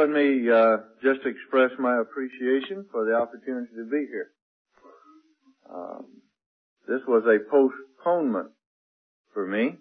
let me just express my appreciation for the opportunity to be here. This was a postponement for me.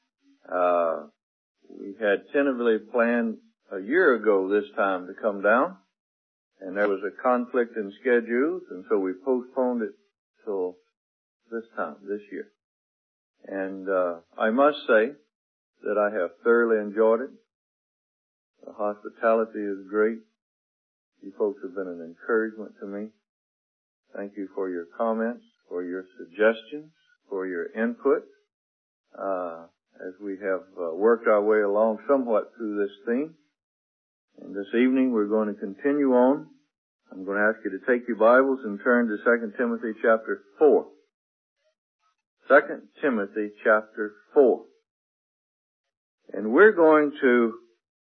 We had tentatively planned a year ago this time to come down, and there was a conflict in schedules, and so we postponed it till this time, this year. And I must say that I have thoroughly enjoyed it. The hospitality is great. You folks have been an encouragement to me. Thank you for your comments, for your suggestions, for your input, as we have worked our way along somewhat through this theme. And this evening we're going to continue on. I'm going to ask you to take your Bibles and turn to 2 Timothy chapter 4. 2 Timothy chapter 4. And we're going to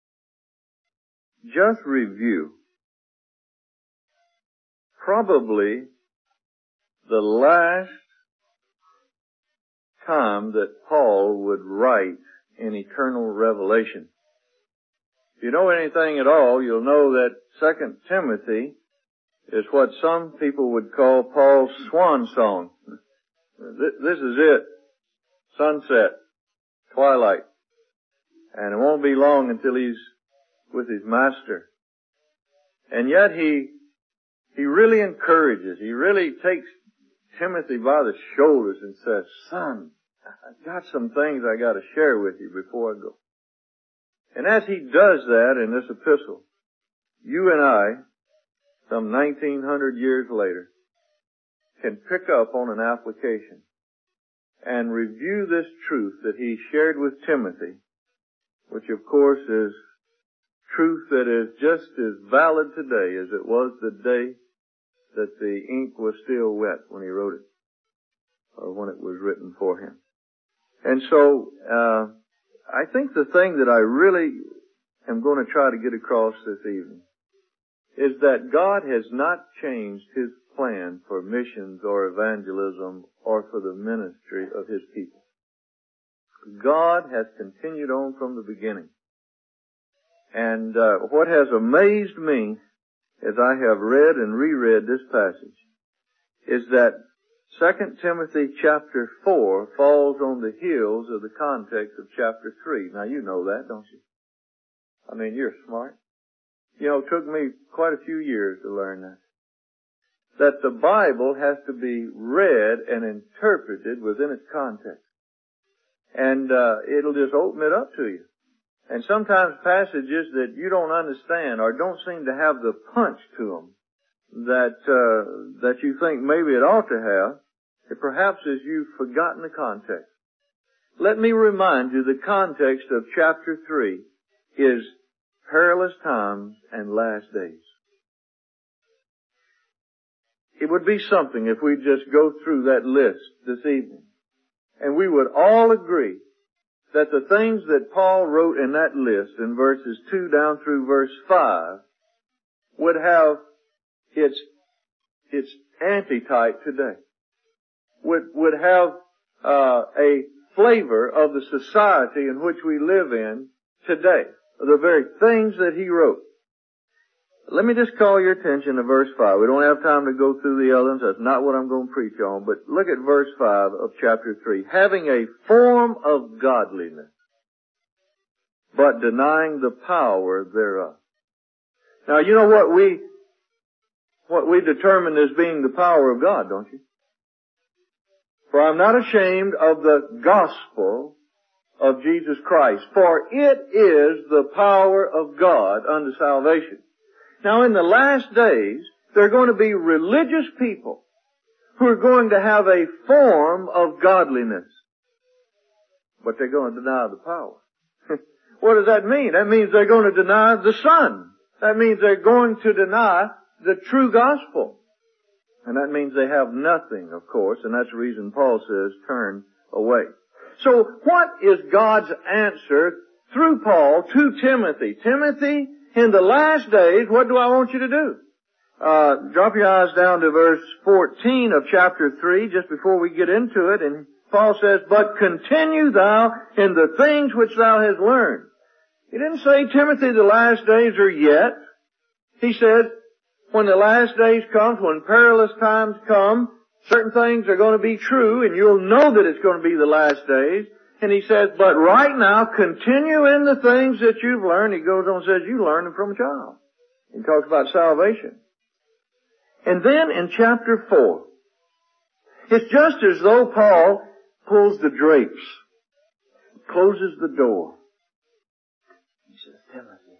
just review probably the last time that Paul would write in eternal revelation. If you know anything at all, you'll know that 2 Timothy is what some people would call Paul's swan song. This is it. Sunset. Twilight. And it won't be long until he's with his master. And yet he really encourages, he really takes Timothy by the shoulders and says, son, I've got some things I got to share with you before I go. And as he does that in this epistle, you and I, some 1900 years later, can pick up on an application and review this truth that he shared with Timothy, which of course is truth that is just as valid today as it was the day that the ink was still wet when he wrote it, or when it was written for him. And so, I think the thing that I really am going to try to get across this evening is that God has not changed His plan for missions or evangelism or for the ministry of His people. God has continued on from the beginning. And what has amazed me as I have read and reread this passage is that 2 Timothy chapter 4 falls on the heels of the context of chapter 3. Now you know that, don't you? I mean, you're smart. You know, it took me quite a few years to learn that. That the Bible has to be read and interpreted within its context. And it'll just open it up to you. And sometimes passages that you don't understand or don't seem to have the punch to them that you think maybe it ought to have, it perhaps is you've forgotten the context. Let me remind you the context of chapter 3 is perilous times and last days. It would be something if we just go through that list this evening, and we would all agree that the things that Paul wrote in that list in verses 2 down through verse 5 would have its antitype today. Would have a flavor of the society in which we live in today. The very things that he wrote. Let me just call your attention to verse 5. We don't have time to go through the others. That's not what I'm going to preach on. But look at verse 5 of chapter 3. Having a form of godliness, but denying the power thereof. Now, you know what we determine as being the power of God, don't you? For I'm not ashamed of the gospel of Jesus Christ, for it is the power of God unto salvation. Now in the last days, there are going to be religious people who are going to have a form of godliness, but they're going to deny the power. What does that mean? That means they're going to deny the Son. That means they're going to deny the true gospel. And that means they have nothing, of course, and that's the reason Paul says, turn away. So what is God's answer through Paul to Timothy? Timothy, in the last days, what do I want you to do? Drop your eyes down to verse 14 of chapter 3, just before we get into it, and Paul says, but continue thou in the things which thou hast learned. He didn't say, Timothy, the last days are yet. He said, when the last days come, when perilous times come, certain things are going to be true, and you'll know that it's going to be the last days. And he says, but right now, continue in the things that you've learned. He goes on and says, you learned them from a child. He talks about salvation. And then in chapter 4, it's just as though Paul pulls the drapes, closes the door. He says, Timothy,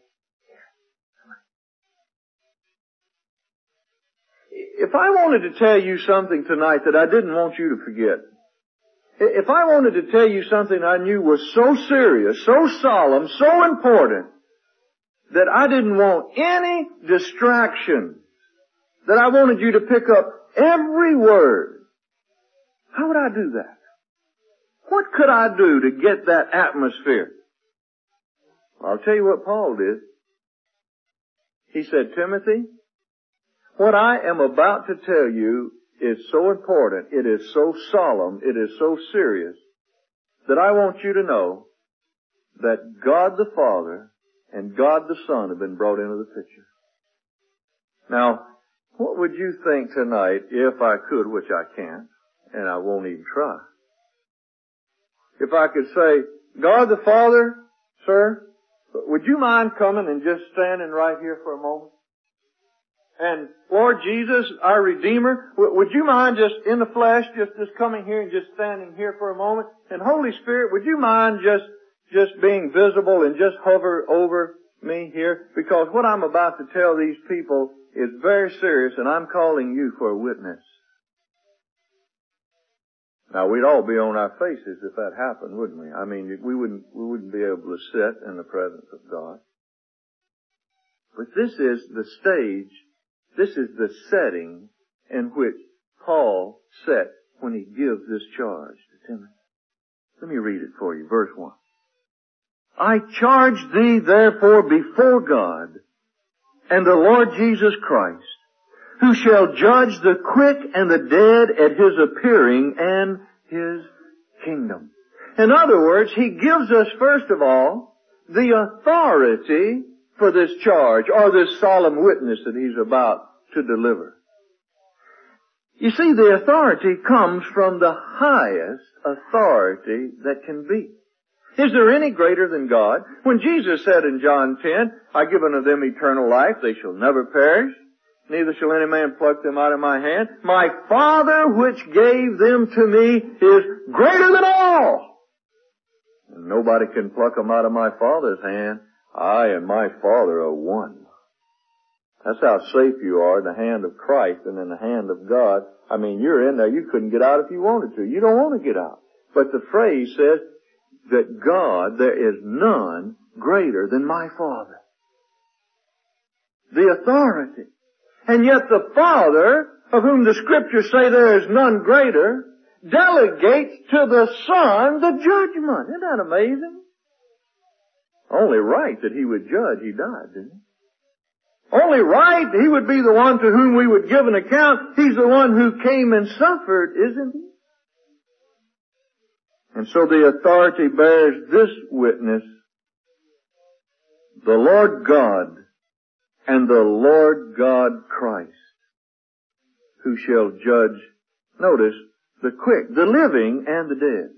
if I wanted to tell you something tonight that I didn't want you to forget, if I wanted to tell you something I knew was so serious, so solemn, so important, that I didn't want any distraction, that I wanted you to pick up every word, how would I do that? What could I do to get that atmosphere? I'll tell you what Paul did. He said, Timothy, what I am about to tell you is so important, it is so solemn, it is so serious, that I want you to know that God the Father and God the Son have been brought into the picture. Now, what would you think tonight if I could, which I can't, and I won't even try, if I could say, God the Father, sir, would you mind coming and just standing right here for a moment? And Lord Jesus, our Redeemer, would you mind just in the flesh, just coming here and just standing here for a moment? And Holy Spirit, would you mind just being visible and just hover over me here? Because what I'm about to tell these people is very serious, and I'm calling you for a witness. Now, we'd all be on our faces if that happened, wouldn't we? I mean, we wouldn't be able to sit in the presence of God. But this is the stage, this is the setting in which Paul set when he gives this charge to Timothy. Let me read it for you, verse 1. I charge thee therefore before God and the Lord Jesus Christ, who shall judge the quick and the dead at His appearing and His kingdom. In other words, he gives us first of all the authority for this charge or this solemn witness that he's about to deliver. You see, the authority comes from the highest authority that can be. Is there any greater than God? When Jesus said in John 10, I give unto them eternal life, they shall never perish, neither shall any man pluck them out of my hand. My Father which gave them to me is greater than all. And nobody can pluck them out of my Father's hand. I and my Father are one. That's how safe you are in the hand of Christ and in the hand of God. I mean, you're in there. You couldn't get out if you wanted to. You don't want to get out. But the phrase says that God, there is none greater than my Father. The authority. And yet the Father, of whom the Scriptures say there is none greater, delegates to the Son the judgment. Isn't that amazing? Only right that He would judge. He died, didn't He? Only right He would be the one to whom we would give an account. He's the one who came and suffered, isn't He? And so the authority bears this witness: the Lord God and the Lord God Christ, who shall judge, notice, the quick, the living, and the dead.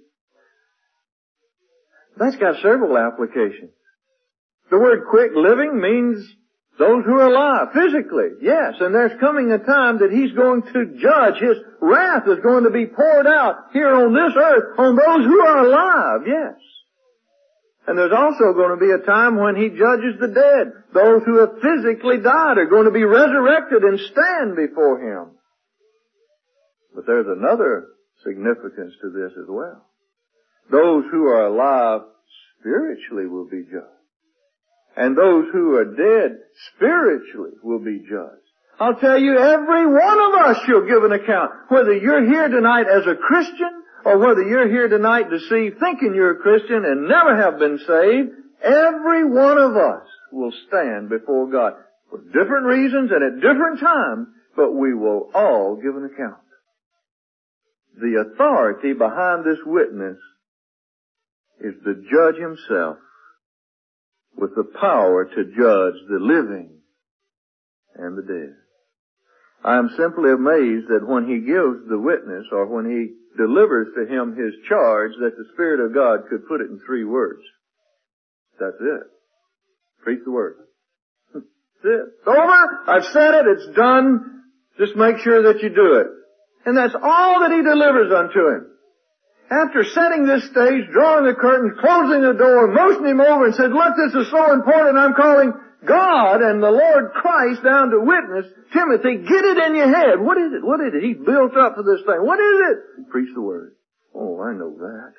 That's got several applications. The word quick, living, means those who are alive, physically, yes. And there's coming a time that He's going to judge. His wrath is going to be poured out here on this earth on those who are alive, yes. And there's also going to be a time when He judges the dead. Those who have physically died are going to be resurrected and stand before Him. But there's another significance to this as well. Those who are alive spiritually will be judged. And those who are dead spiritually will be judged. I'll tell you, every one of us shall give an account. Whether you're here tonight as a Christian or whether you're here tonight deceived thinking you're a Christian and never have been saved, every one of us will stand before God for different reasons and at different times, but we will all give an account. The authority behind this witness is the judge Himself, with the power to judge the living and the dead. I am simply amazed that when he gives the witness, or when he delivers to him his charge, that the Spirit of God could put it in 3 words. That's it. Preach the word. That's it. It's over. I've said it. It's done. Just make sure that you do it. And that's all that he delivers unto him. After setting this stage, drawing the curtains, closing the door, motioning him over and said, look, this is so important, I'm calling God and the Lord Christ down to witness. Timothy, get it in your head. What is it? What is it? He's built up for this thing. What is it? Preach the word. Oh, I know that.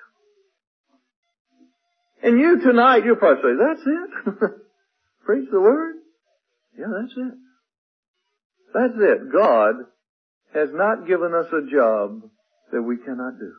And you tonight, you'll probably say, that's it? Preach the word? Yeah, that's it. That's it. God has not given us a job that we cannot do.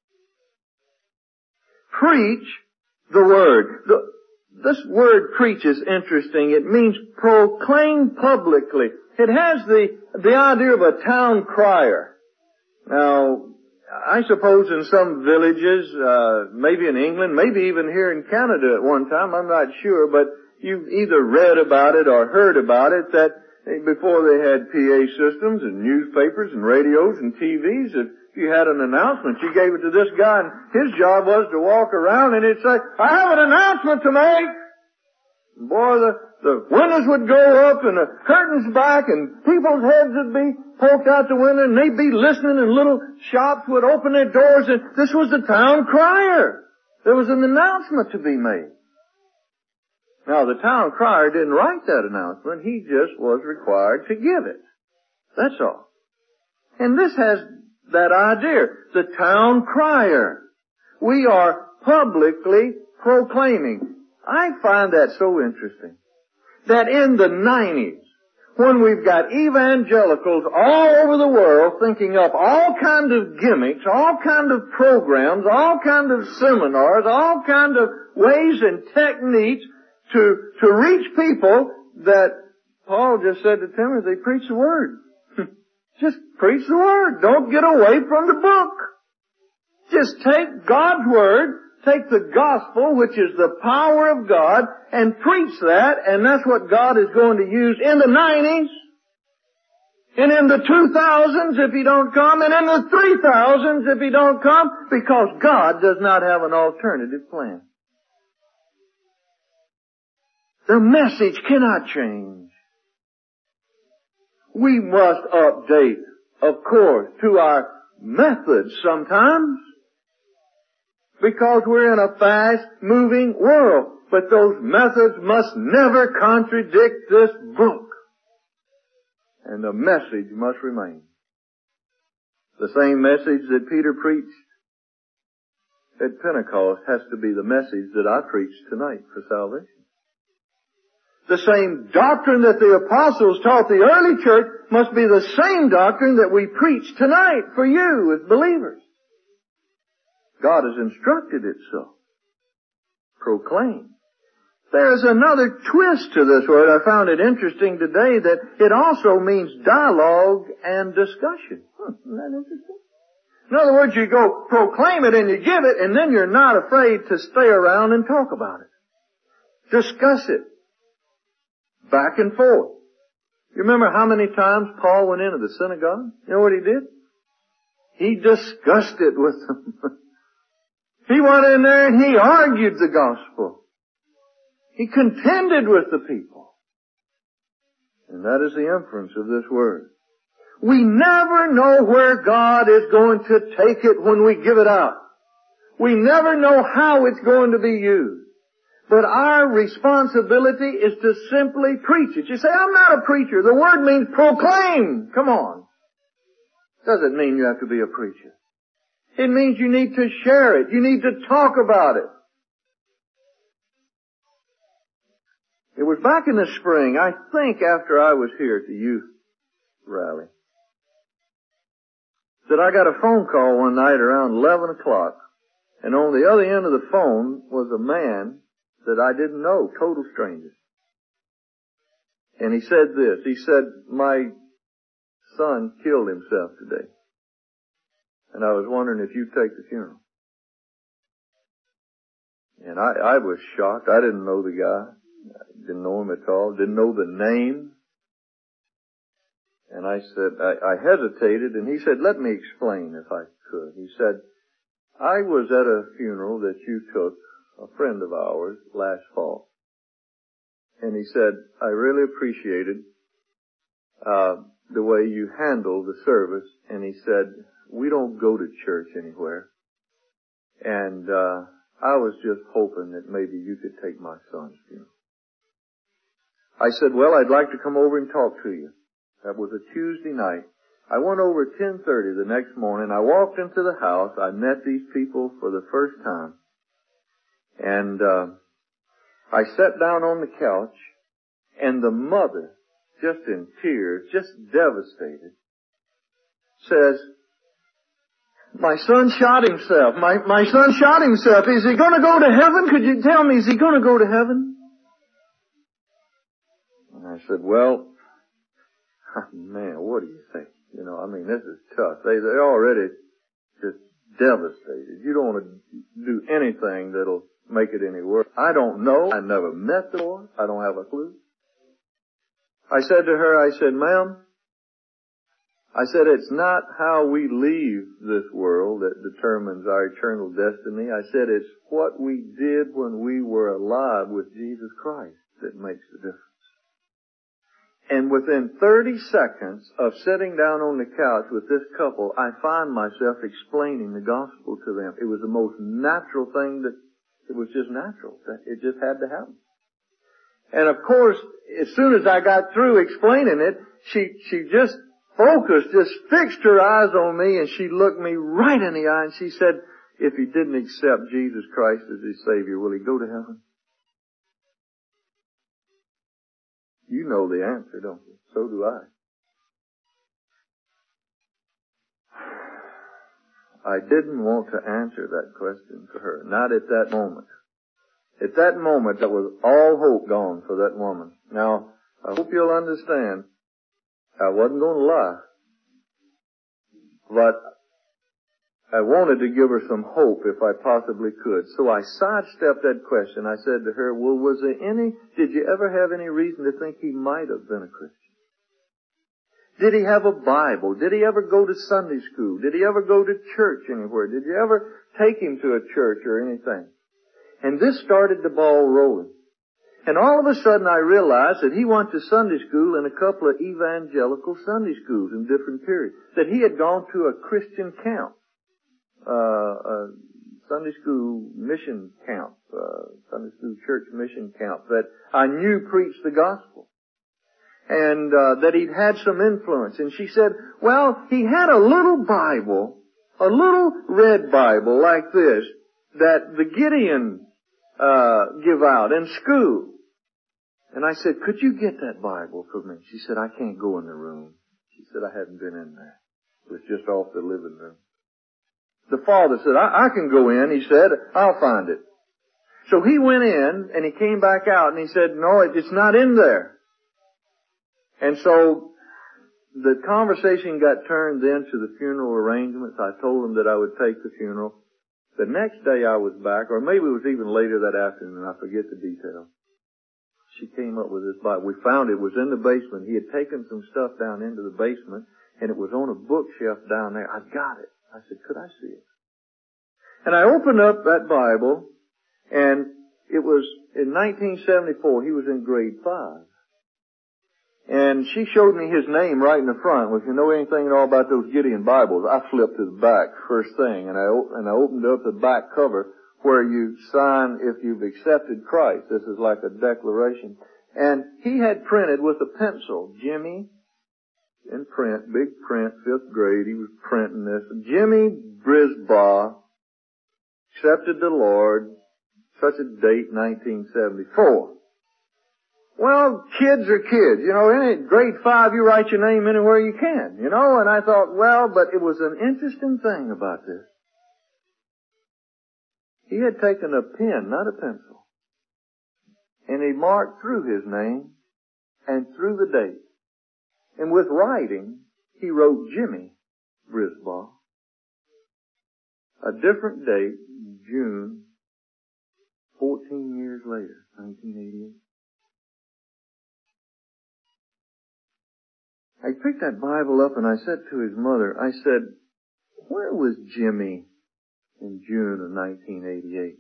Preach the word. This word preach is interesting. It means proclaim publicly. It has the idea of a town crier. Now, I suppose in some villages, maybe in England, maybe even here in Canada at one time, I'm not sure, but you've either read about it or heard about it, that before they had PA systems and newspapers and radios and TVs, if you had an announcement, you gave it to this guy, and his job was to walk around and he'd say, I have an announcement to make. And boy, the windows would go up and the curtains back and people's heads would be poked out the window and they'd be listening and little shops would open their doors and this was the town crier. There was an announcement to be made. Now, the town crier didn't write that announcement. He just was required to give it. That's all. And this has that idea. The town crier. We are publicly proclaiming. I find that so interesting. That in the 90s, when we've got evangelicals all over the world thinking up all kinds of gimmicks, all kinds of programs, all kinds of seminars, all kinds of ways and techniques to reach people, that Paul just said to Timothy, preach the word. Just preach the word. Don't get away from the book. Just take God's word, take the gospel, which is the power of God, and preach that, and that's what God is going to use in the 90s, and in the 2000s if He don't come, and in the 3000s if He don't come, because God does not have an alternative plan. The message cannot change. We must update, of course, to our methods sometimes, because we're in a fast-moving world. But those methods must never contradict this book. And the message must remain. The same message that Peter preached at Pentecost has to be the message that I preach tonight for salvation. The same doctrine that the apostles taught the early church must be the same doctrine that we preach tonight for you as believers. God has instructed it so. Proclaim. There is another twist to this word. I found it interesting today that it also means dialogue and discussion. Isn't that interesting? In other words, you go proclaim it and you give it, and then you're not afraid to stay around and talk about it. Discuss it. Back and forth. You remember how many times Paul went into the synagogue? You know what he did? He discussed it with them. He went in there and he argued the gospel. He contended with the people. And that is the inference of this word. We never know where God is going to take it when we give it out. We never know how it's going to be used. But our responsibility is to simply preach it. You say, I'm not a preacher. The word means proclaim. Come on. Doesn't mean you have to be a preacher. It means you need to share it. You need to talk about it. It was back in the spring, I think after I was here at the youth rally, that I got a phone call one night around 11 o'clock, and on the other end of the phone was a man that I didn't know, total stranger. And he said this, he said, my son killed himself today. And I was wondering if you'd take the funeral. And I was shocked. I didn't know the guy. I didn't know him at all. Didn't know the name. And I said, I hesitated, and he said, let me explain if I could. He said, I was at a funeral that you took, a friend of ours, last fall. And he said, I really appreciated the way you handled the service. And he said, we don't go to church anywhere. And I was just hoping that maybe you could take my son's funeral. I said, well, I'd like to come over and talk to you. That was a Tuesday night. I went over at 10:30 the next morning. I walked into the house. I met these people for the first time. And I sat down on the couch, and the mother, just in tears, just devastated, says, my son shot himself. My son shot himself. Is he going to go to heaven? Could you tell me, is he going to go to heaven? And I said, well, man, what do you think? You know, I mean, this is tough. They're already just devastated. You don't want to do anything that'll make it any worse. I don't know. I never met the boy. I don't have a clue. I said to her, I said, ma'am, I said, it's not how we leave this world that determines our eternal destiny. I said, it's what we did when we were alive with Jesus Christ that makes the difference. And within 30 seconds of sitting down on the couch with this couple, I find myself explaining the gospel to them. It was the most natural thing it was just natural. It just had to happen. And of course, as soon as I got through explaining it, she just focused, just fixed her eyes on me, and she looked me right in the eye and she said, if he didn't accept Jesus Christ as his Savior, will he go to heaven? You know the answer, don't you? So do I. I didn't want to answer that question for her. Not at that moment. At that moment, that was all hope gone for that woman. Now, I hope you'll understand, I wasn't going to lie. But I wanted to give her some hope if I possibly could. So I sidestepped that question. I said to her, well, did you ever have any reason to think he might have been a Christian? Did he have a Bible? Did he ever go to Sunday school? Did he ever go to church anywhere? Did you ever take him to a church or anything? And this started the ball rolling. And all of a sudden I realized that he went to Sunday school in a couple of evangelical Sunday schools in different periods. That he had gone to a Christian camp. Sunday school mission camp, Sunday school church mission camp that I knew preached the gospel. And that he'd had some influence. And she said, well, he had a little Bible, a little red Bible like this, that the Gideon give out in school. And I said, could you get that Bible for me? She said, I can't go in the room. She said, I hadn't been in there. It was just off the living room. The father said, I can go in. He said, I'll find it. So he went in and he came back out and he said, no, it's not in there. And so the conversation got turned then to the funeral arrangements. I told him that I would take the funeral. The next day I was back, or maybe it was even later that afternoon, I forget the details. She came up with this Bible. We found it was in the basement. He had taken some stuff down into the basement and it was on a bookshelf down there. I got it. I said, could I see it? And I opened up that Bible, and it was in 1974. He was in grade 5. And she showed me his name right in the front. Well, if you know anything at all about those Gideon Bibles, I flipped to the back first thing, and I opened up the back cover where you sign if you've accepted Christ. This is like a declaration. And he had printed with a pencil, Jimmy, in print, big print, 5th grade, he was printing this. Jimmy Brisbaugh accepted the Lord, such a date, 1974. Well, kids are kids. You know, in grade 5, you write your name anywhere you can, you know, and I thought, well, but it was an interesting thing about this. He had taken a pen, not a pencil, and he marked through his name and through the date. And with writing, he wrote Jimmy Brisbaugh. A different date, June, 14 years later, 1988. I picked that Bible up and I said to his mother, I said, where was Jimmy in June of 1988?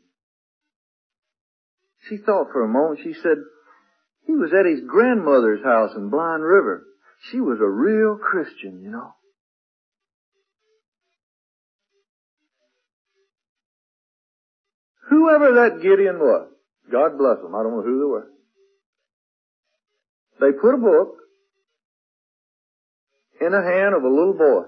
She thought for a moment. She said, he was at his grandmother's house in Blind River. She was a real Christian, you know. Whoever that Gideon was, God bless them, I don't know who they were. They put a book in the hand of a little boy.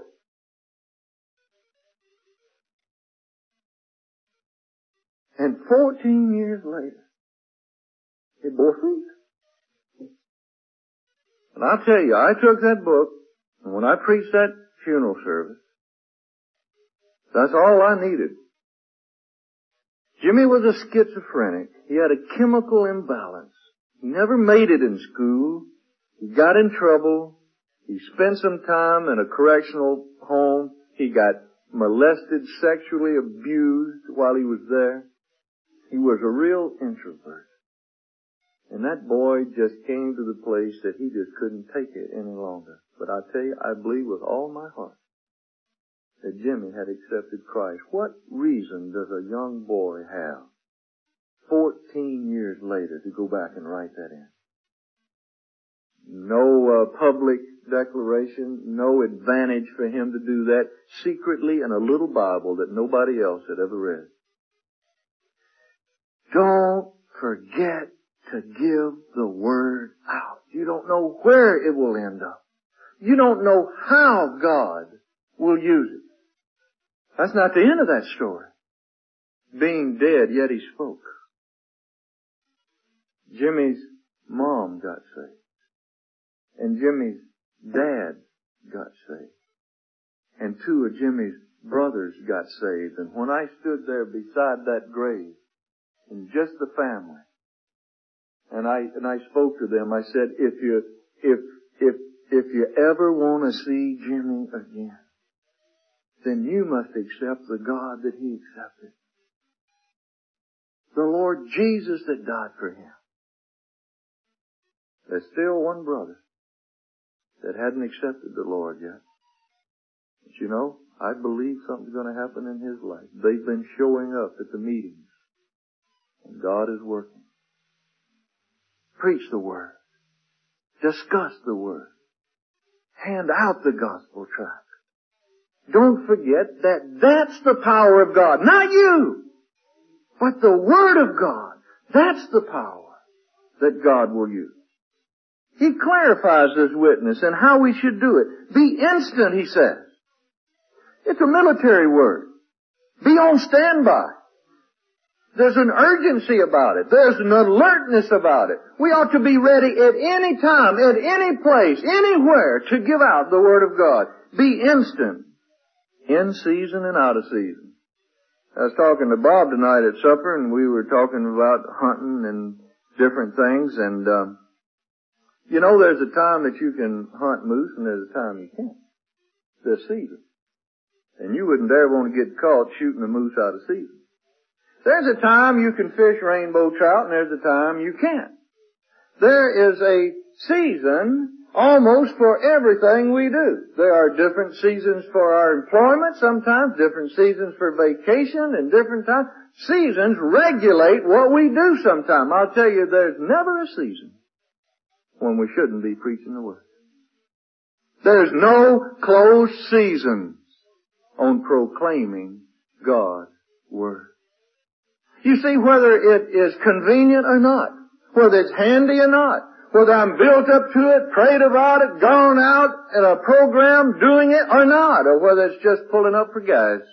And 14 years later, it bore fruit. And I'll tell you, I took that book, and when I preached that funeral service, that's all I needed. Jimmy was a schizophrenic. He had a chemical imbalance. He never made it in school. He got in trouble. He spent some time in a correctional home. He got molested, sexually abused while he was there. He was a real introvert. And that boy just came to the place that he just couldn't take it any longer. But I tell you, I believe with all my heart that Jimmy had accepted Christ. What reason does a young boy have 14 years later to go back and write that in? No public declaration, no advantage for him to do that secretly in a little Bible that nobody else had ever read. Don't forget to give the Word out. You don't know where it will end up. You don't know how God will use it. That's not the end of that story. Being dead, yet he spoke. Jimmy's mom got saved. And Jimmy's dad got saved. And two of Jimmy's brothers got saved. And when I stood there beside that grave, and just the family, and I spoke to them, I said, if you ever want to see Jimmy again, then you must accept the God that he accepted. The Lord Jesus that died for him. There's still one brother that hadn't accepted the Lord yet. But you know, I believe something's going to happen in his life. They've been showing up at the meetings. And God is working. Preach the Word. Discuss the Word. Hand out the gospel tract. Don't forget that that's the power of God. Not you, but the Word of God. That's the power that God will use. He clarifies this witness and how we should do it. Be instant, he says. It's a military word. Be on standby. There's an urgency about it. There's an alertness about it. We ought to be ready at any time, at any place, anywhere to give out the Word of God. Be instant. In season and out of season. I was talking to Bob tonight at supper, and we were talking about hunting and different things, and you know, there's a time that you can hunt moose and there's a time you can't. There's season. And you wouldn't dare want to get caught shooting a moose out of season. There's a time you can fish rainbow trout and there's a time you can't. There is a season almost for everything we do. There are different seasons for our employment sometimes, different seasons for vacation, and different times. Seasons regulate what we do sometimes. I'll tell you, there's never a season when we shouldn't be preaching the Word. There's no closed season on proclaiming God's Word. You see, whether it is convenient or not, whether it's handy or not, whether I'm built up to it, prayed about it, gone out in a program doing it or not, or whether it's just pulling up for gas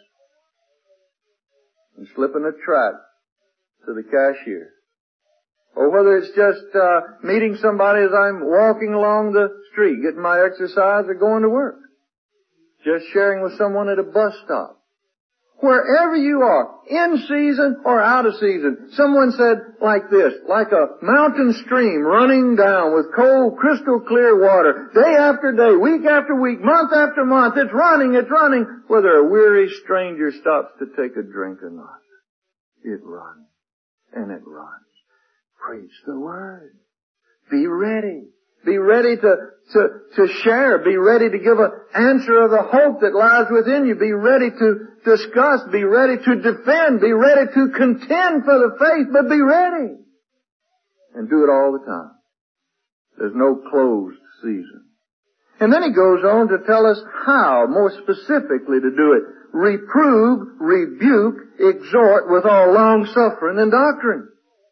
and slipping a tract to the cashier, or whether it's just meeting somebody as I'm walking along the street, getting my exercise, or going to work, just sharing with someone at a bus stop. Wherever you are, in season or out of season. Someone said like this, like a mountain stream running down with cold, crystal clear water, day after day, week after week, month after month, it's running, whether a weary stranger stops to take a drink or not. It runs, and it runs. Preach the Word. Be ready. Be ready to share. Be ready to give an answer of the hope that lies within you. Be ready to discuss. Be ready to defend. Be ready to contend for the faith, but be ready. And do it all the time. There's no closed season. And then he goes on to tell us how, more specifically, to do it. Reprove, rebuke, exhort with all long suffering and doctrine.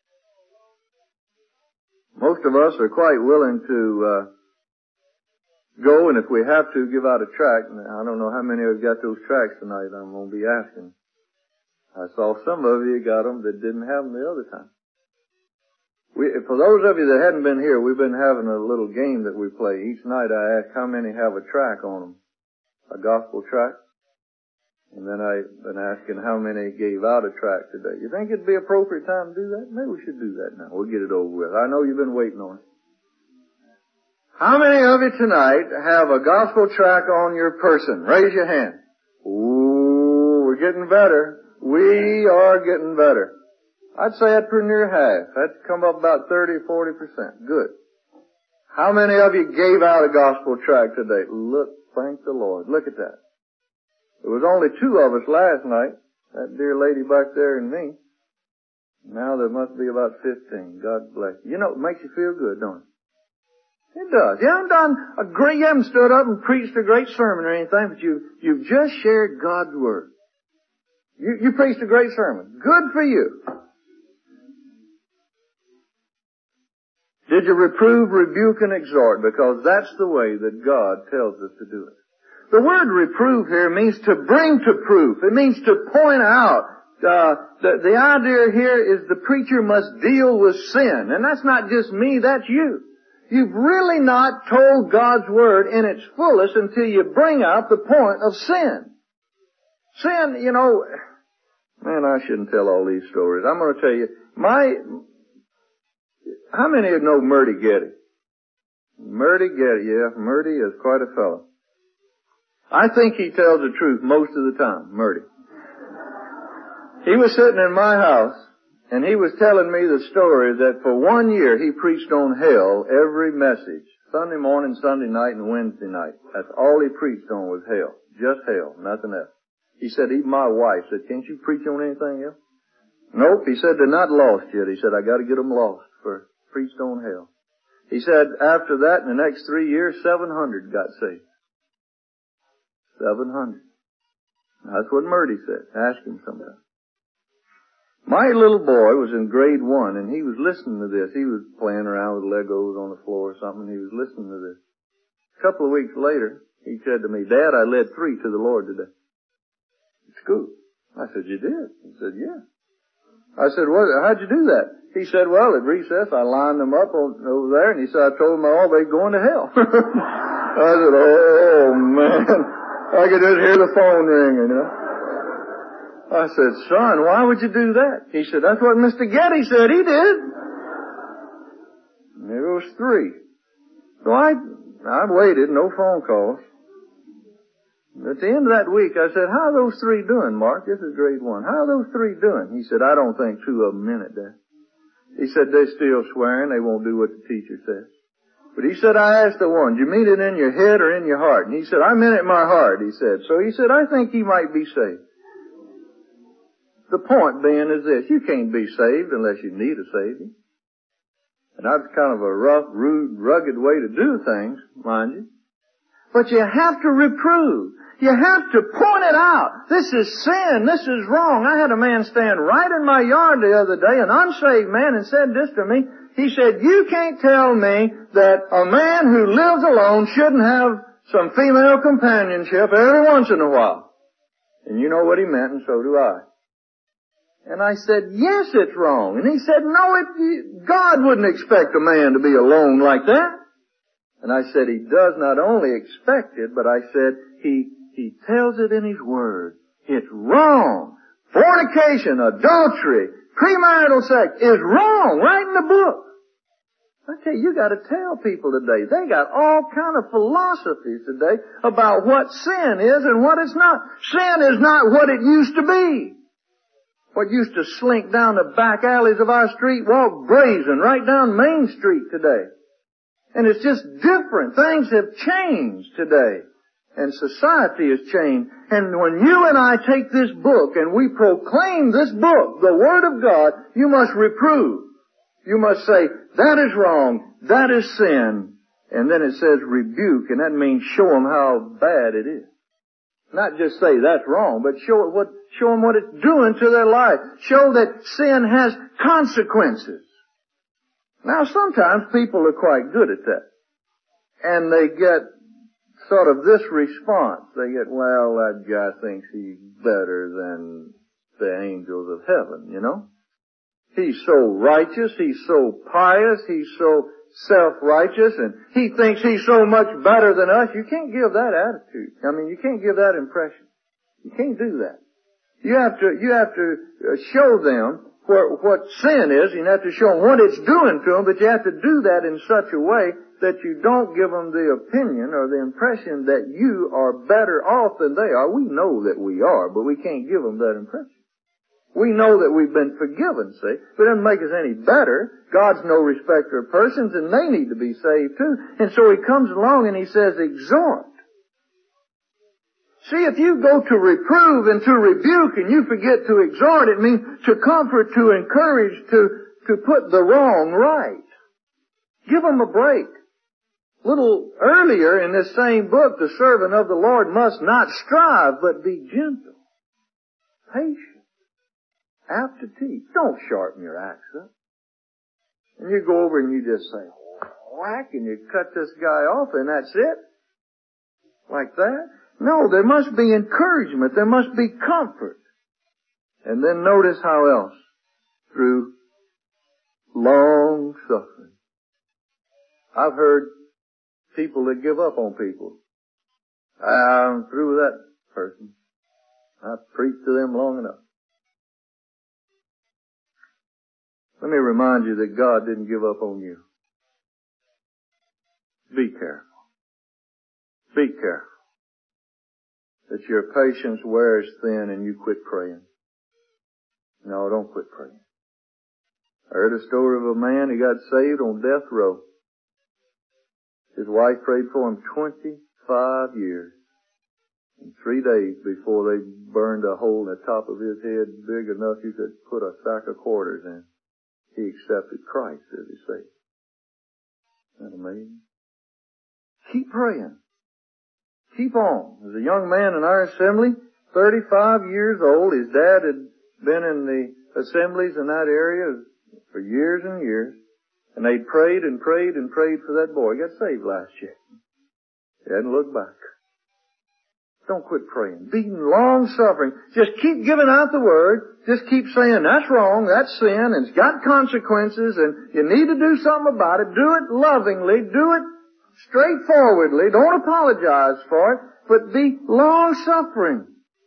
Most of us are quite willing to go, and if we have to, give out a tract. I don't know how many of you got those tracts tonight. I'm going to be asking. I saw some of you got them that didn't have them the other time. For those of you that hadn't been here, we've been having a little game that we play. Each night I ask how many have a tract on them, a gospel tract. And then I've been asking how many gave out a tract today. You think it'd be appropriate time to do that? Maybe we should do that now. We'll get it over with. I know you've been waiting on it. How many of you tonight have a gospel tract on your person? Raise your hand. Ooh, we're getting better. We are getting better. I'd say that's pretty near half. That's come up about 30 or 40%. Good. How many of you gave out a gospel tract today? Look, thank the Lord. Look at that. There was only 2 of us last night. That dear lady back there and me. Now there must be about 15. God bless you. You know, it makes you feel good, don't it? It does. You haven't stood up and preached a great sermon or anything, but you've just shared God's Word. You preached a great sermon. Good for you. Did you reprove, rebuke, and exhort? Because that's the way that God tells us to do it. The word reprove here means to bring to proof. It means to point out. The idea here is the preacher must deal with sin. And that's not just me, that's you. You've really not told God's Word in its fullest until you bring out the point of sin. Sin, you know, man, I shouldn't tell all these stories. I'm going to tell you, how many of you know Murdy Getty? Murdy Getty, yeah, Murdy is quite a fellow. I think he tells the truth most of the time, Murdy. He was sitting in my house, and he was telling me the story that for 1 year he preached on hell every message. Sunday morning, Sunday night, and Wednesday night. That's all he preached on was hell. Just hell, nothing else. He said, even my wife said, can't you preach on anything else? Nope, he said, they're not lost yet. He said, I gotta get them lost for preached on hell. He said, after that, in the next 3 years, 700 got saved. 700. That's what Murdy said. Ask him sometime. My little boy was in grade 1, and he was listening to this. He was playing around with Legos on the floor or something, and he was listening to this. A couple of weeks later, he said to me, Dad, I led 3 to the Lord today. At school. I said, you did? He said, yeah. I said, how'd you do that? He said, well, at recess, I lined them up over there, and he said, I told them all they're going to hell. I said, oh, man. I could just hear the phone ringing, you know. I said, son, why would you do that? He said, that's what Mr. Getty said. He did. And there was 3. So I waited, no phone calls. At the end of that week, I said, how are those 3 doing, Mark? This is grade 1. How are those 3 doing? He said, I don't think 2 of them meant it, Dad. He said, they're still swearing. They won't do what the teacher says. But he said, I asked the one, do you mean it in your head or in your heart? And he said, I meant it in my heart, he said. So he said, I think he might be saved. The point being is this, you can't be saved unless you need a Savior. And that's kind of a rough, rude, rugged way to do things, mind you. But you have to reprove. You have to point it out. This is sin. This is wrong. I had a man stand right in my yard the other day, an unsaved man, and said this to me. He said, you can't tell me that a man who lives alone shouldn't have some female companionship every once in a while. And you know what he meant, and so do I. And I said, yes, it's wrong. And he said, no, God wouldn't expect a man to be alone like that. And I said, he does not only expect it, but I said, he tells it in his word. It's wrong. Fornication, adultery, premarital sex is wrong, right in the book. I tell you, you gotta tell people today. They got all kind of philosophies today about what sin is and what it's not. Sin is not what it used to be. What used to slink down the back alleys of our street, walk brazen right down Main Street today. And it's just different. Things have changed today. And society has changed. And when you and I take this book and we proclaim this book, the Word of God, you must reprove. You must say, that is wrong, that is sin. And then it says rebuke, and that means show them how bad it is. Not just say that's wrong, but show them what it's doing to their life. Show that sin has consequences. Now sometimes people are quite good at that. And they get sort of this response. They get, well, that guy thinks he's better than the angels of heaven, you know. He's so righteous, he's so pious, he's so self-righteous, and he thinks he's so much better than us. You can't give that attitude. I mean, you can't give that impression. You can't do that. You have to show them what sin is, and you have to show them what it's doing to them, but you have to do that in such a way that you don't give them the opinion or the impression that you are better off than they are. We know that we are, but we can't give them that impression. We know that we've been forgiven, see? But it doesn't make us any better. God's no respecter of persons, and they need to be saved too. And so he comes along and he says, exhort. See, if you go to reprove and to rebuke and you forget to exhort, it means to comfort, to encourage, to put the wrong right. Give them a break. A little earlier in this same book, the servant of the Lord must not strive, but be gentle, patient, apt to teach. Don't sharpen your axe up. And you go over and you just say, whack, and you cut this guy off, and that's it? Like that? No, there must be encouragement. There must be comfort. And then notice how else? Through long suffering. I've heard people that give up on people. I'm through with that person. I've preached to them long enough. Let me remind you that God didn't give up on you. Be careful. Be careful that your patience wears thin and you quit praying. No, don't quit praying. I heard a story of a man who got saved on death row. His wife prayed for him 25 years. And 3 days before they burned a hole in the top of his head big enough you could put a sack of quarters in, he accepted Christ as his Savior. Isn't that amazing? Keep praying. Keep on. There's a young man in our assembly, 35 years old. His dad had been in the assemblies in that area for years and years. And they prayed and prayed and prayed for that boy. He got saved last year. He hadn't looked back. Don't quit praying. Be long suffering. Just keep giving out the word. Just keep saying, that's wrong, that's sin, and it's got consequences, and you need to do something about it. Do it lovingly. Do it straightforwardly. Don't apologize for it, but be long suffering.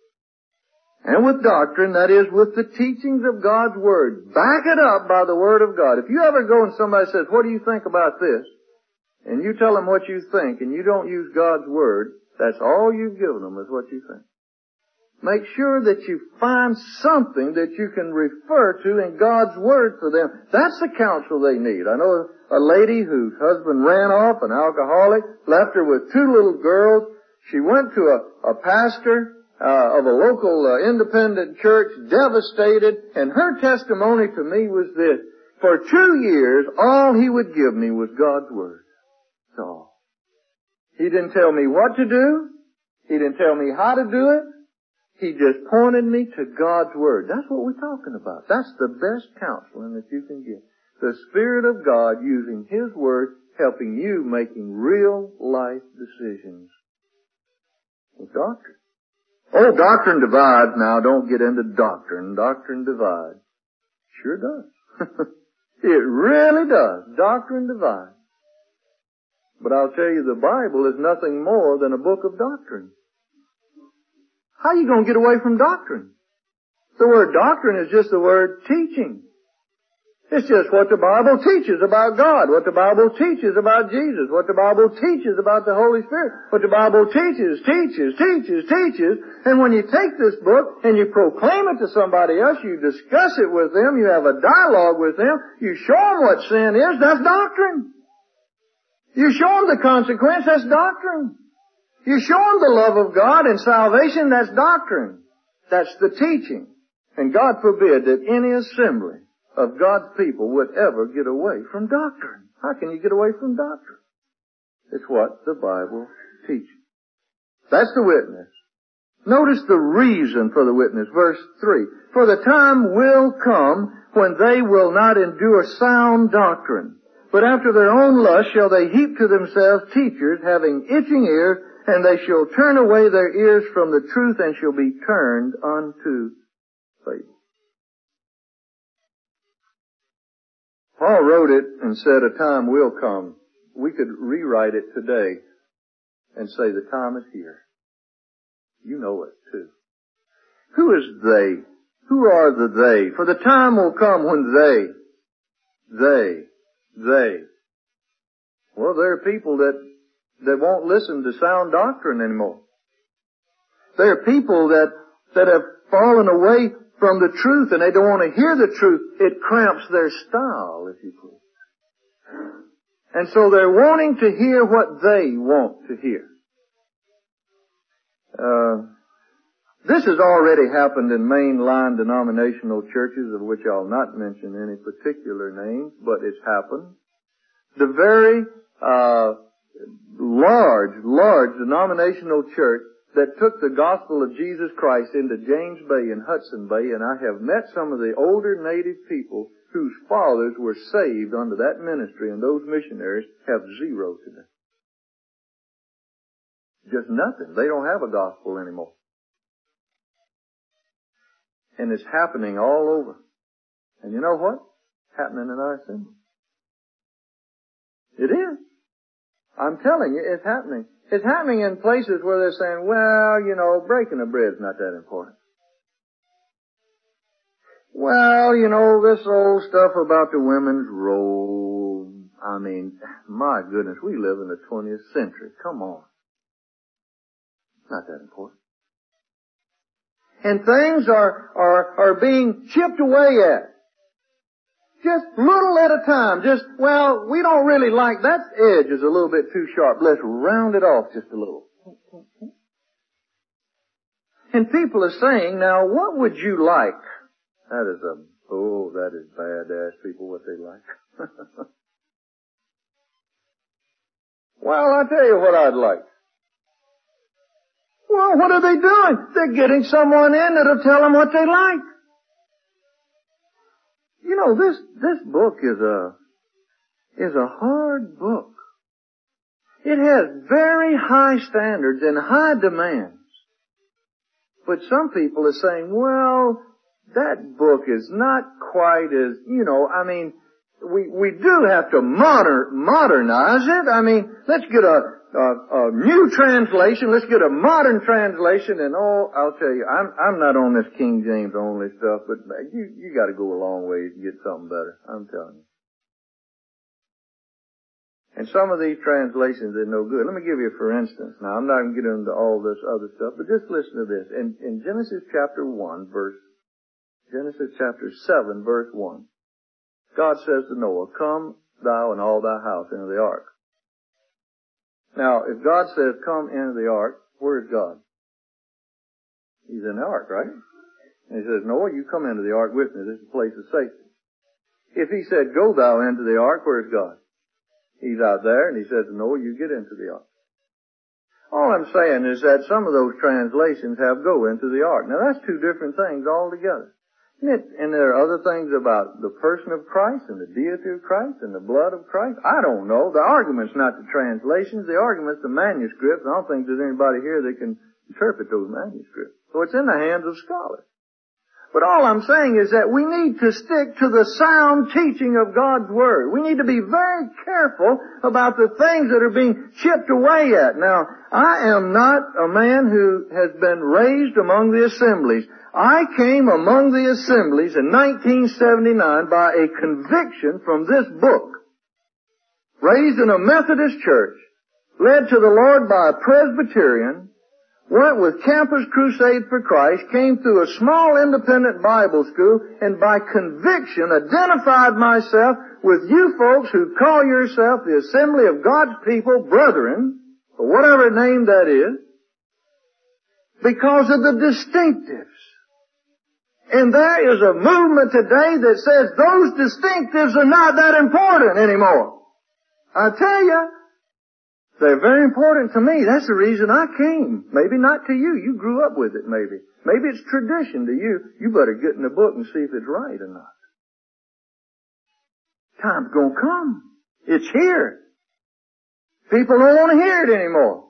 And with doctrine, that is, with the teachings of God's Word. Back it up by the Word of God. If you ever go and somebody says, what do you think about this? And you tell them what you think, and you don't use God's Word, that's all you've given them is what you think. Make sure that you find something that you can refer to in God's Word for them. That's the counsel they need. I know a lady whose husband ran off, an alcoholic, left her with 2 little girls. She went to a pastor of a local independent church, devastated, and her testimony to me was this. For 2 years, all he would give me was God's Word. That's all. He didn't tell me what to do. He didn't tell me how to do it. He just pointed me to God's Word. That's what we're talking about. That's the best counseling that you can get. The Spirit of God using His Word, helping you making real life decisions. With doctrine. Oh, doctrine divides. Now, don't get into doctrine. Doctrine divides. Sure does. It really does. Doctrine divides. But I'll tell you, the Bible is nothing more than a book of doctrine. How are you going to get away from doctrine? The word doctrine is just the word teaching. It's just what the Bible teaches about God, what the Bible teaches about Jesus, what the Bible teaches about the Holy Spirit, what the Bible teaches. And when you take this book and you proclaim it to somebody else, you discuss it with them, you have a dialogue with them, you show them what sin is, that's doctrine. You show them the consequence, that's doctrine. You show them the love of God and salvation, that's doctrine. That's the teaching. And God forbid that any assembly of God's people would ever get away from doctrine. How can you get away from doctrine? It's what the Bible teaches. That's the witness. Notice the reason for the witness. Verse 3. For the time will come when they will not endure sound doctrine, but after their own lust shall they heap to themselves teachers having itching ears, and they shall turn away their ears from the truth and shall be turned unto fable. Paul wrote it and said a time will come. We could rewrite it today and say the time is here. You know it too. Who is they? Who are the they? For the time will come when they. Well, there are people that won't listen to sound doctrine anymore. There are people that have fallen away from the truth and they don't want to hear the truth. It cramps their style, if you please. And so they're wanting to hear what they want to hear. This has already happened in mainline denominational churches, of which I'll not mention any particular names, but it's happened. The very large denominational church that took the gospel of Jesus Christ into James Bay and Hudson Bay, and I have met some of the older native people whose fathers were saved under that ministry, and those missionaries have zero today. Just nothing. They don't have a gospel anymore. And it's happening all over. And you know what? It's happening in our assembly. It is. I'm telling you, it's happening. It's happening in places where they're saying, well, you know, breaking the bread's not that important. Well, you know, this old stuff about the women's role. I mean, my goodness, we live in the 20th century. Come on. Not that important. And things are being chipped away at. Just little at a time. Just, well, we don't really like that edge is a little bit too sharp. Let's round it off just a little. And people are saying, now, what would you like? That is bad to ask people what they like. Well, I'll tell you what I'd like. Well, what are they doing? They're getting someone in that'll tell them what they like. You know, this book is a hard book. It has very high standards and high demands. But some people are saying, well, that book is not quite as, you know, I mean, we do have to modernize it. I mean, let's get a new translation. Let's get a modern translation. And I'll tell you, I'm not on this King James only stuff, but you got to go a long way to get something better. I'm telling you. And some of these translations are no good. Let me give you for instance. Now, I'm not going to get into all this other stuff, but just listen to this. In Genesis chapter 7, verse 1, God says to Noah, come thou and all thy house into the ark. Now, if God says, come into the ark, where's God? He's in the ark, right? And he says, Noah, you come into the ark with me. This is a place of safety. If he said, go thou into the ark, where's God? He's out there, and he says to Noah, you get into the ark. All I'm saying is that some of those translations have go into the ark. Now, that's two different things altogether. And there are other things about the person of Christ and the deity of Christ and the blood of Christ. I don't know. The argument's not the translations. The argument's the manuscripts. I don't think there's anybody here that can interpret those manuscripts. So it's in the hands of scholars. But all I'm saying is that we need to stick to the sound teaching of God's Word. We need to be very careful about the things that are being chipped away at. Now, I am not a man who has been raised among the assemblies. I came among the assemblies in 1979 by a conviction from this book. Raised in a Methodist church, led to the Lord by a Presbyterian, went with Campus Crusade for Christ, came through a small independent Bible school, and by conviction identified myself with you folks who call yourself the assembly of God's people, brethren, or whatever name that is, because of the distinctives. And there is a movement today that says those distinctives are not that important anymore. I tell you, they're very important to me. That's the reason I came. Maybe not to you. You grew up with it, maybe. Maybe it's tradition to you. You better get in the book and see if it's right or not. Time's gonna come. It's here. People don't want to hear it anymore.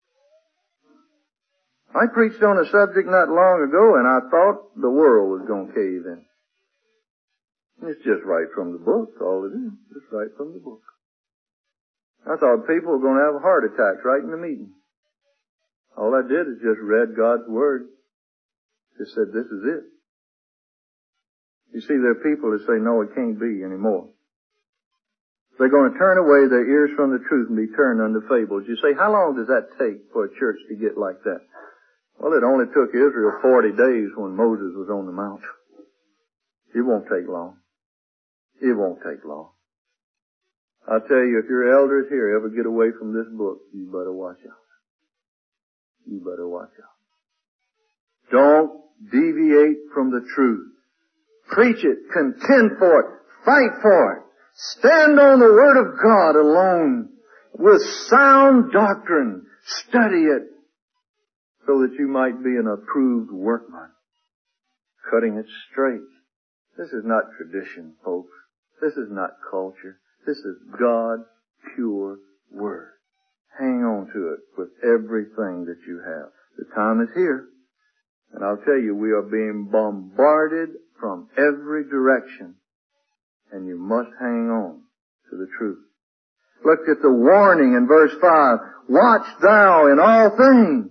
I preached on a subject not long ago, and I thought the world was going to cave in. It's just right from the book, all it is. Just right from the book. I thought people were going to have heart attacks right in the meeting. All I did is just read God's Word. Just said, this is it. You see, there are people that say, no, it can't be anymore. They're going to turn away their ears from the truth and be turned unto fables. You say, how long does that take for a church to get like that? Well, it only took Israel 40 days when Moses was on the mount. It won't take long. It won't take long. I'll tell you, if your elders here ever get away from this book, you better watch out. You better watch out. Don't deviate from the truth. Preach it, contend for it, fight for it. Stand on the Word of God alone with sound doctrine. Study it so that you might be an approved workman, cutting it straight. This is not tradition, folks. This is not culture. This is God's pure Word. Hang on to it with everything that you have. The time is here. And I'll tell you, we are being bombarded from every direction. And you must hang on to the truth. Look at the warning in verse 5. Watch thou in all things.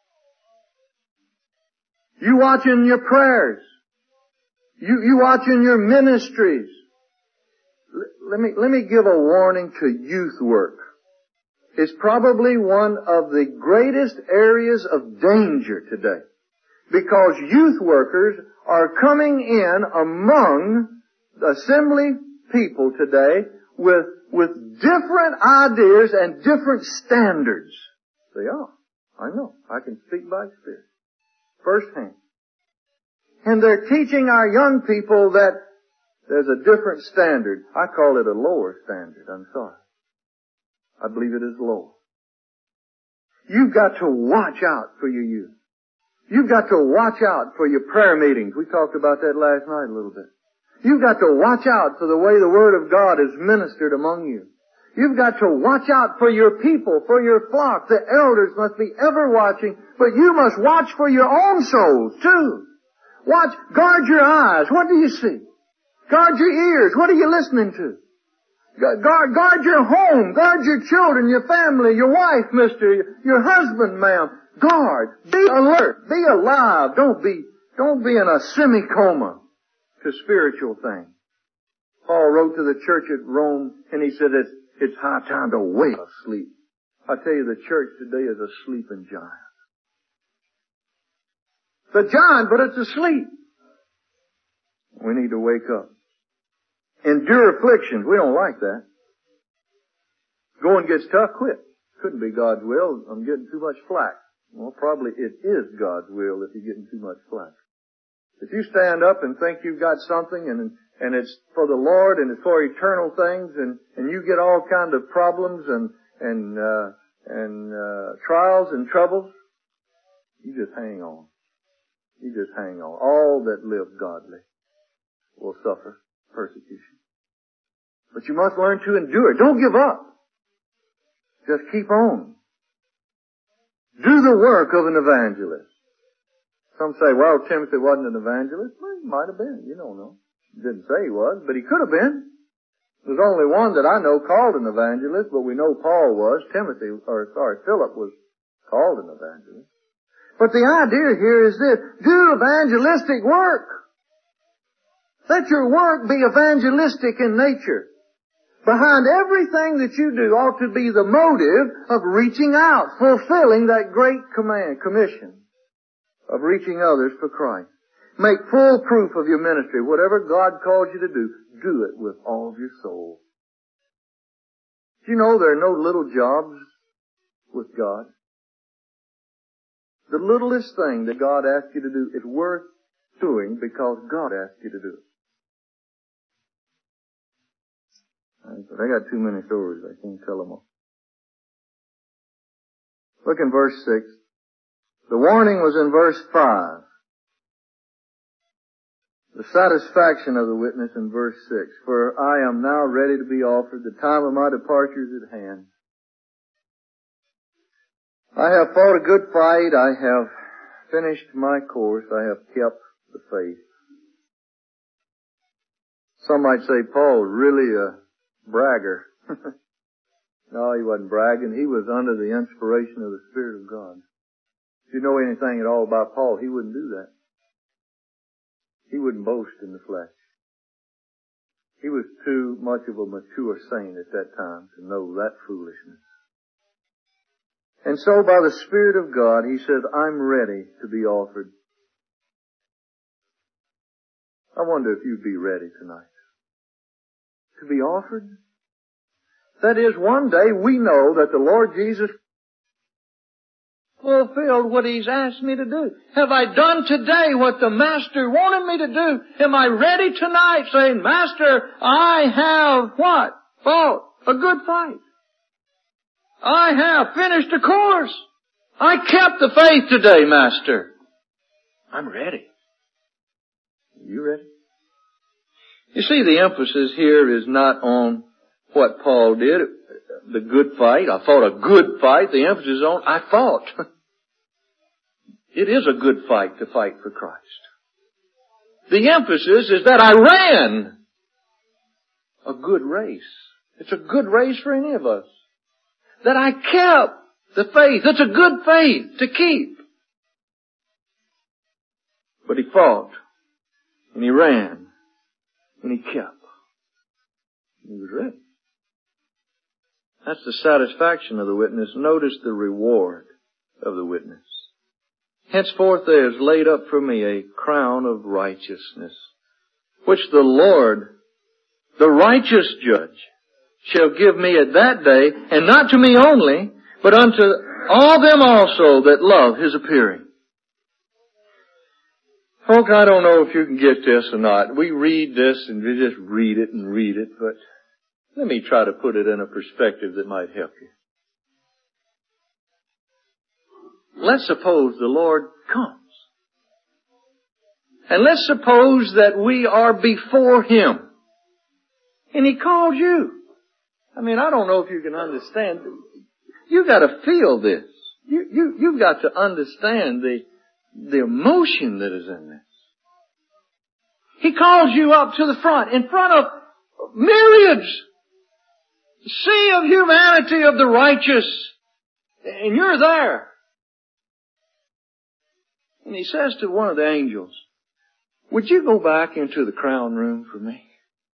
You watch in your prayers. You watch in your ministries. Let me give a warning to youth work. It's probably one of the greatest areas of danger today. Because youth workers are coming in among assembly people today with different ideas and different standards. They are. I know. I can speak by experience. Firsthand. And they're teaching our young people that there's a different standard. I call it a lower standard. I'm sorry. I believe it is lower. You've got to watch out for your youth. You've got to watch out for your prayer meetings. We talked about that last night a little bit. You've got to watch out for the way the Word of God is ministered among you. You've got to watch out for your people, for your flock. The elders must be ever watching, but you must watch for your own souls too. Watch, guard your eyes. What do you see? Guard your ears. What are you listening to? Guard your home. Guard your children, your family, your wife, mister, your husband, ma'am. Guard. Be alert. Be alive. Don't be in a semi-coma to spiritual things. Paul wrote to the church at Rome and he said it's high time to wake up sleep. I tell you, the church today is a sleeping giant. It's a giant, but it's asleep. We need to wake up. Endure afflictions. We don't like that. Going gets tough, quit. Couldn't be God's will. I'm getting too much flack. Well, probably it is God's will if you're getting too much flack. If you stand up and think you've got something and it's for the Lord and it's for eternal things and you get all kinds of problems and trials and troubles, you just hang on. You just hang on. All that live godly will suffer persecution. But you must learn to endure. Don't give up. Just keep on. Do the work of an evangelist. Some say, well, Timothy wasn't an evangelist. Well, he might have been. You don't know. He didn't say he was, but he could have been. There's only one that I know called an evangelist, but we know Paul was. Philip was called an evangelist. But the idea here is this. Do evangelistic work. Let your work be evangelistic in nature. Behind everything that you do ought to be the motive of reaching out, fulfilling that great commission of reaching others for Christ. Make full proof of your ministry. Whatever God calls you to do, do it with all of your soul. Do you know there are no little jobs with God? The littlest thing that God asks you to do is worth doing because God asked you to do it. But I got too many stories. I can't tell them all. Look in verse 6. The warning was in verse 5. The satisfaction of the witness in verse 6. For I am now ready to be offered. The time of my departure is at hand. I have fought a good fight. I have finished my course. I have kept the faith. Some might say Paul really a bragger. No, he wasn't bragging. He was under the inspiration of the Spirit of God. If you know anything at all about Paul, he wouldn't do that. He wouldn't boast in the flesh. He was too much of a mature saint at that time to know that foolishness. And so by the Spirit of God, he says, I'm ready to be offered. I wonder if you'd be ready tonight. To be offered? That is, one day we know that the Lord Jesus fulfilled what He's asked me to do. Have I done today what the Master wanted me to do? Am I ready tonight saying, Master, I have what? Fought a good fight. I have finished a course. I kept the faith today, Master. I'm ready. Are you ready? You see, the emphasis here is not on what Paul did, the good fight. I fought a good fight. The emphasis is on, I fought. It is a good fight to fight for Christ. The emphasis is that I ran a good race. It's a good race for any of us. That I kept the faith. It's a good faith to keep. But he fought, and he ran, and he kept. He was ready. That's the satisfaction of the witness. Notice the reward of the witness. Henceforth there is laid up for me a crown of righteousness, which the Lord, the righteous judge, shall give me at that day, and not to me only, but unto all them also that love His appearing. Folks, I don't know if you can get this or not. We read this and we just read it, but let me try to put it in a perspective that might help you. Let's suppose the Lord comes. And let's suppose that we are before Him. And He called you. I mean, I don't know if you can understand. You've got to feel this. You've got to understand the emotion that is in this. He calls you up to the front, in front of myriads, sea of humanity of the righteous, and you're there. And He says to one of the angels, would you go back into the crown room for me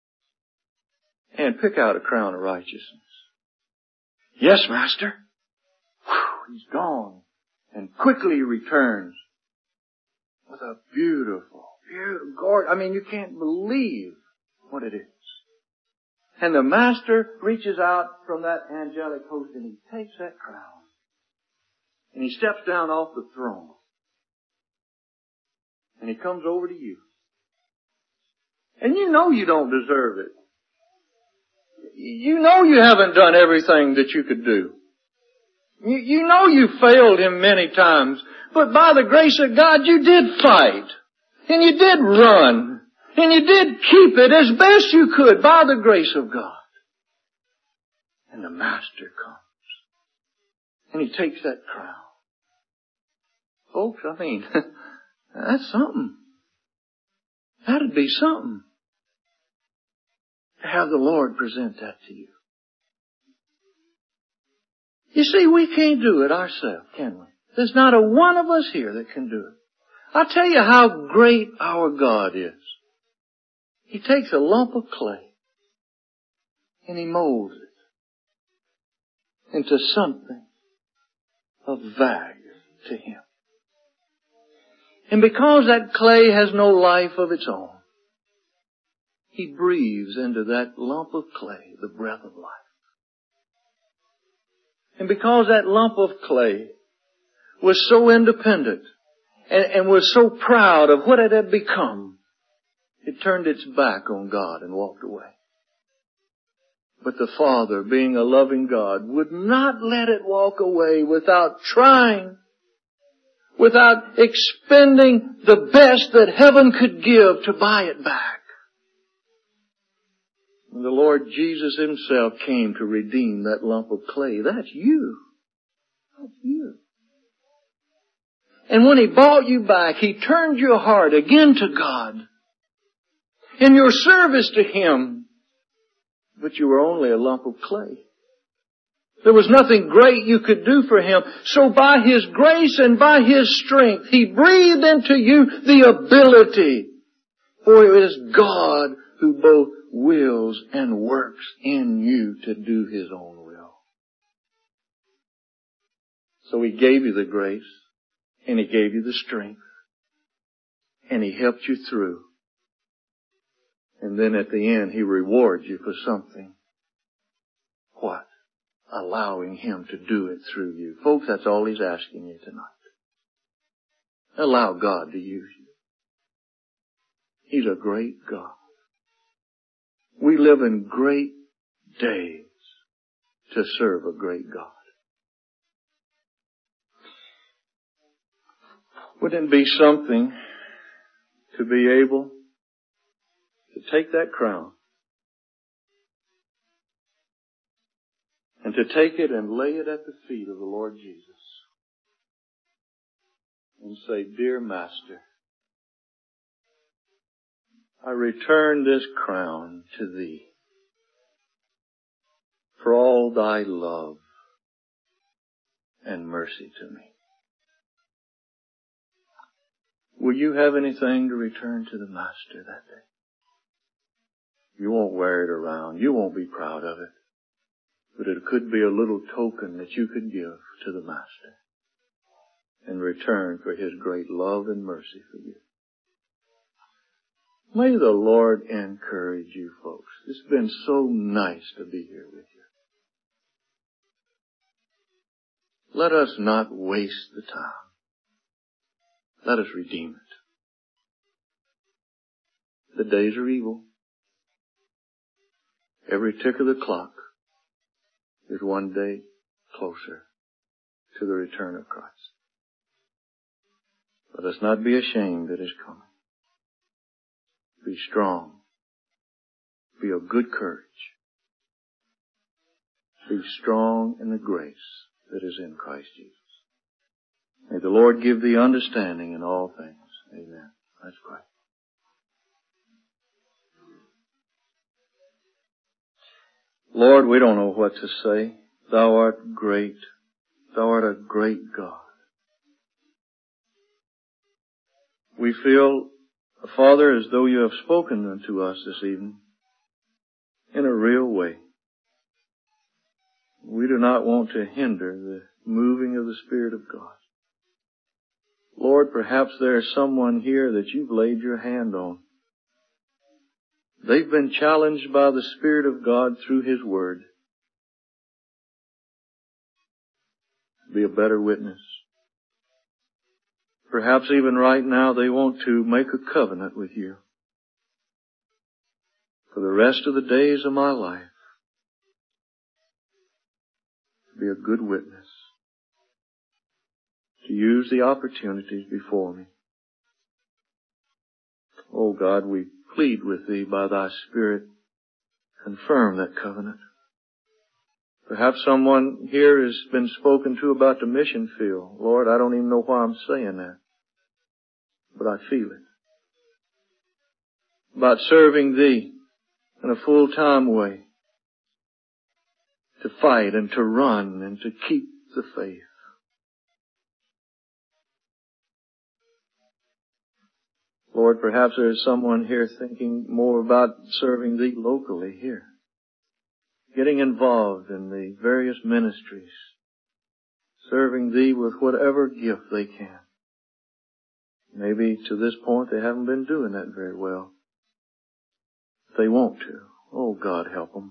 and pick out a crown of righteousness? Yes, Master. Whew, he's gone and quickly returns with a beautiful, gorgeous, I mean, you can't believe what it is. And the Master reaches out from that angelic host and He takes that crown and He steps down off the throne and He comes over to you. And you know you don't deserve it. You know you haven't done everything that you could do. You know you failed Him many times, but by the grace of God you did fight. And you did run. And you did keep it as best you could by the grace of God. And the Master comes. And He takes that crown. Folks, I mean, that's something. That'd be something. To have the Lord present that to you. You see, we can't do it ourselves, can we? There's not a one of us here that can do it. I'll tell you how great our God is. He takes a lump of clay and He molds it into something of value to Him. And because that clay has no life of its own, He breathes into that lump of clay the breath of life. And because that lump of clay was so independent and was so proud of what it had become, it turned its back on God and walked away. But the Father, being a loving God, would not let it walk away without trying, without expending the best that heaven could give to buy it back. And the Lord Jesus Himself came to redeem that lump of clay. That's you. That's you. And when He bought you back, He turned your heart again to God in your service to Him. But you were only a lump of clay. There was nothing great you could do for Him. So by His grace and by His strength, He breathed into you the ability. For it is God who both wills and works in you to do His own will. So He gave you the grace, and He gave you the strength, and He helped you through. And then at the end, He rewards you for something. What? Allowing Him to do it through you. Folks, that's all He's asking you tonight. Allow God to use you. He's a great God. We live in great days to serve a great God. Wouldn't it be something to be able to take that crown and to take it and lay it at the feet of the Lord Jesus and say, Dear Master, I return this crown to Thee for all Thy love and mercy to me. Will you have anything to return to the Master that day? You won't wear it around. You won't be proud of it. But it could be a little token that you could give to the Master in return for His great love and mercy for you. May the Lord encourage you, folks. It's been so nice to be here with you. Let us not waste the time. Let us redeem it. The days are evil. Every tick of the clock is one day closer to the return of Christ. Let us not be ashamed at His coming. Be strong. Be of good courage. Be strong in the grace that is in Christ Jesus. May the Lord give thee understanding in all things. Amen. Let's pray. Lord, we don't know what to say. Thou art great. Thou art a great God. We feel, Father, as though You have spoken unto us this evening in a real way. We do not want to hinder the moving of the Spirit of God. Lord, perhaps there is someone here that You've laid Your hand on. They've been challenged by the Spirit of God through His Word. Be a better witness. Perhaps even right now they want to make a covenant with You. For the rest of the days of my life, be a good witness. To use the opportunities before me. Oh God, we plead with Thee by Thy Spirit. Confirm that covenant. Perhaps someone here has been spoken to about the mission field. Lord, I don't even know why I'm saying that. But I feel it. About serving Thee in a full-time way. To fight and to run and to keep the faith. Lord, perhaps there is someone here thinking more about serving Thee locally here. Getting involved in the various ministries. Serving Thee with whatever gift they can. Maybe to this point they haven't been doing that very well. they want to. Oh, God, help them.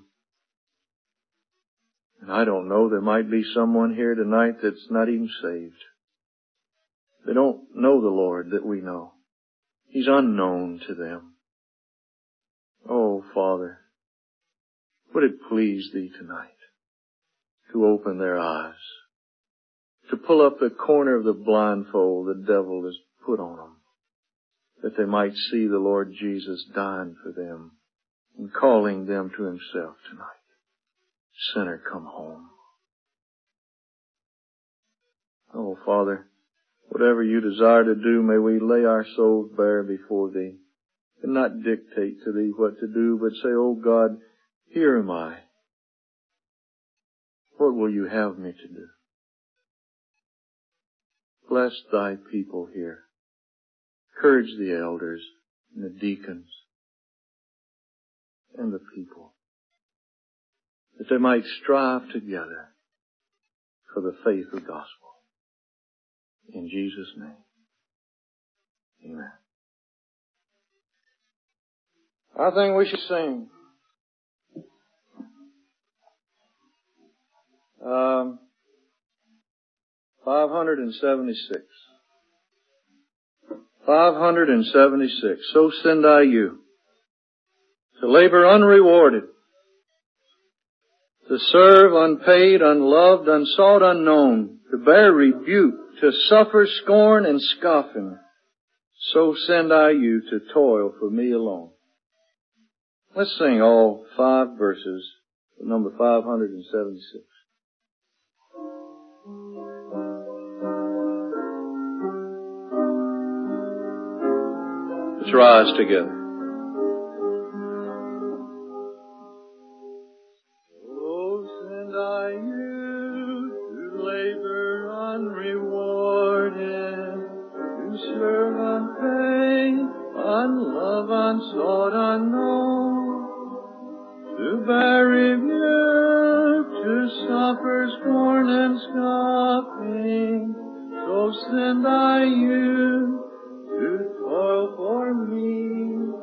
And I don't know, there might be someone here tonight that's not even saved. They don't know the Lord that we know. He's unknown to them. Oh, Father, would it please Thee tonight to open their eyes, to pull up the corner of the blindfold the devil has put on them, that they might see the Lord Jesus dying for them and calling them to Himself tonight. Sinner, come home. Oh, Father, whatever You desire to do, may we lay our souls bare before Thee and not dictate to Thee what to do, but say, oh God, here am I. What will You have me to do? Bless Thy people here. Encourage the elders and the deacons and the people, that they might strive together for the faith of the gospel. In Jesus' name, amen. I think we should sing. 576. 576. So send I you to labor unrewarded, to serve unpaid, unloved, unsought, unknown, to bear rebuke, to suffer scorn and scoffing. So send I you to toil for me alone. Let's sing all 5 verses of number 576. Let's rise together. Oh, send I you to labor unrewarded, to serve unpaid, unloved, unsought, unknown, to bear rebuke, to suffer scorn and scoffing. So send I you to toil for me